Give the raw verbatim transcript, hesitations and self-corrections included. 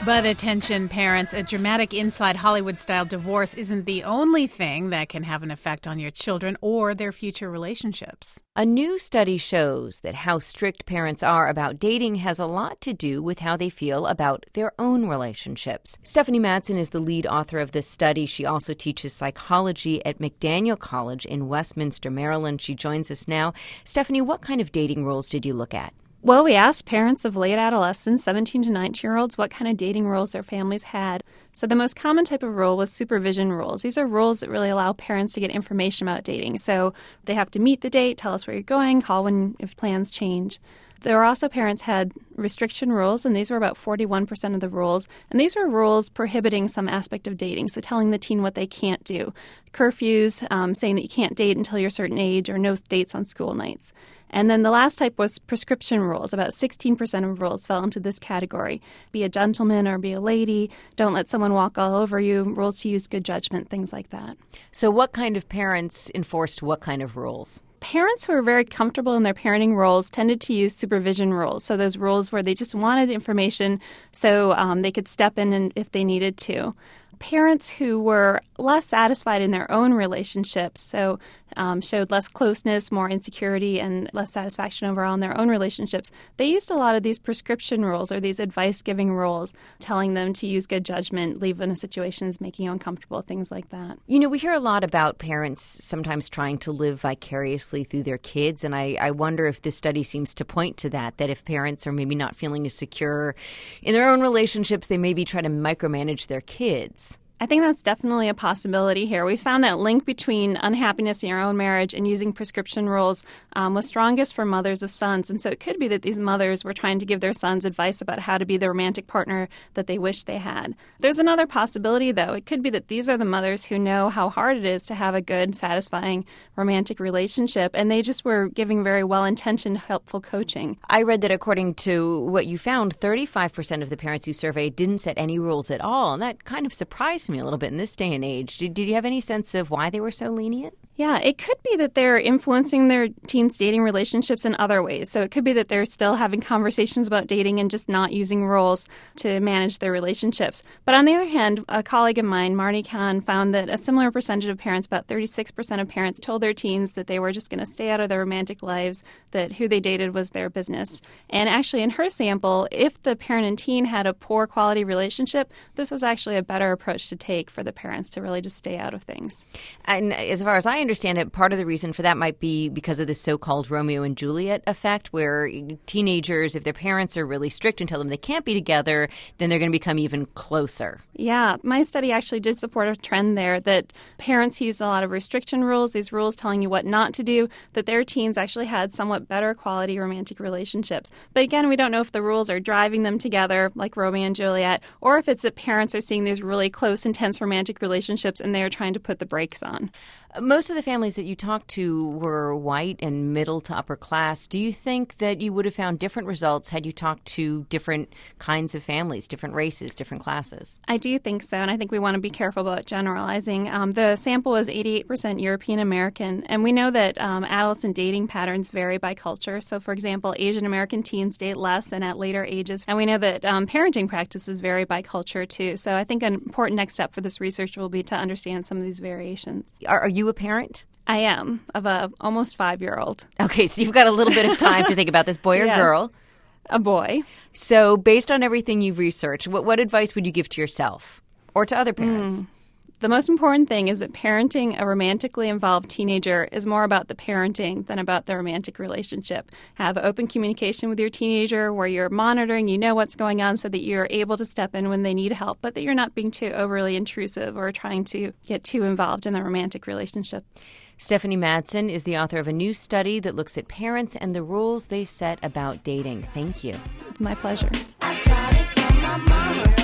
But attention, parents, a dramatic inside Hollywood-style divorce isn't the only thing that can have an effect on your children or their future relationships. A new study shows that how strict parents are about dating has a lot to do with how they feel about their own relationships. Stephanie Madsen is the lead author of this study. She also teaches psychology at McDaniel College in Westminster, Maryland. She joins us now. Stephanie, what kind of dating rules did you look at? Well, we asked parents of late adolescents, seventeen to nineteen-year-olds, what kind of dating rules their families had. So the most common type of rule was supervision rules. These are rules that really allow parents to get information about dating. So they have to meet the date, tell us where you're going, call when if plans change. There were also parents had restriction rules, and these were about forty-one percent of the rules. And these were rules prohibiting some aspect of dating, so telling the teen what they can't do. Curfews, um, saying that you can't date until you're a certain age, or no dates on school nights. And then the last type was prescription rules. About sixteen percent of rules fell into this category. Be a gentleman or be a lady. Don't let someone walk all over you. Rules to use good judgment, things like that. So what kind of parents enforced what kind of rules? Parents who are very comfortable in their parenting roles tended to use supervision rules. So those rules where they just wanted information so um, they could step in and if they needed to. Parents who were less satisfied in their own relationships, so um, showed less closeness, more insecurity, and less satisfaction overall in their own relationships, they used a lot of these prescription rules or these advice-giving rules, telling them to use good judgment, leave in a situation that's making you uncomfortable, things like that. You know, we hear a lot about parents sometimes trying to live vicariously through their kids, and I, I wonder if this study seems to point to that, that if parents are maybe not feeling as secure in their own relationships, they maybe try to micromanage their kids. I think that's definitely a possibility here. We found that link between unhappiness in your own marriage and using prescription rules um, was strongest for mothers of sons. And so it could be that these mothers were trying to give their sons advice about how to be the romantic partner that they wish they had. There's another possibility, though. It could be that these are the mothers who know how hard it is to have a good, satisfying romantic relationship, and they just were giving very well-intentioned, helpful coaching. I read that according to what you found, thirty-five percent of the parents you surveyed didn't set any rules at all, and that kind of surprised me a little bit in this day and age. Did, did you have any sense of why they were so lenient? Yeah, it could be that they're influencing their teens' dating relationships in other ways. So it could be that they're still having conversations about dating and just not using rules to manage their relationships. But on the other hand, a colleague of mine, Marnie Kahn, found that a similar percentage of parents, about thirty-six percent of parents, told their teens that they were just going to stay out of their romantic lives, that who they dated was their business. And actually, in her sample, if the parent and teen had a poor quality relationship, this was actually a better approach to take for the parents to really just stay out of things. And as far as I understand it, part of the reason for that might be because of this so-called Romeo and Juliet effect, where teenagers, if their parents are really strict and tell them they can't be together, then they're going to become even closer. Yeah, my study actually did support a trend there that parents used a lot of restriction rules, these rules telling you what not to do, that their teens actually had somewhat better quality romantic relationships. But again, we don't know if the rules are driving them together, like Romeo and Juliet, or if it's that parents are seeing these really close, intense romantic relationships and they're trying to put the brakes on. Most of the families that you talked to were white and middle to upper class. Do you think that you would have found different results had you talked to different kinds of families, different races, different classes? I do think so, and I think we want to be careful about generalizing. Um, the sample was eighty-eight percent European American, and we know that um, adolescent dating patterns vary by culture. So, for example, Asian American teens date less and at later ages, and we know that um, parenting practices vary by culture too. So I think an important next step for this research will be to understand some of these variations. Are, are you a parent? I am, of a almost five-year-old. Okay, so you've got a little bit of time to think about this, boy or Yes. girl? A boy. So based on everything you've researched, what, what advice would you give to yourself or to other parents? Mm. The most important thing is that parenting a romantically involved teenager is more about the parenting than about the romantic relationship. Have open communication with your teenager where you're monitoring, you know what's going on so that you're able to step in when they need help, but that you're not being too overly intrusive or trying to get too involved in the romantic relationship. Stephanie Madsen is the author of a new study that looks at parents and the rules they set about dating. Thank you. It's my pleasure. I got it from my mama.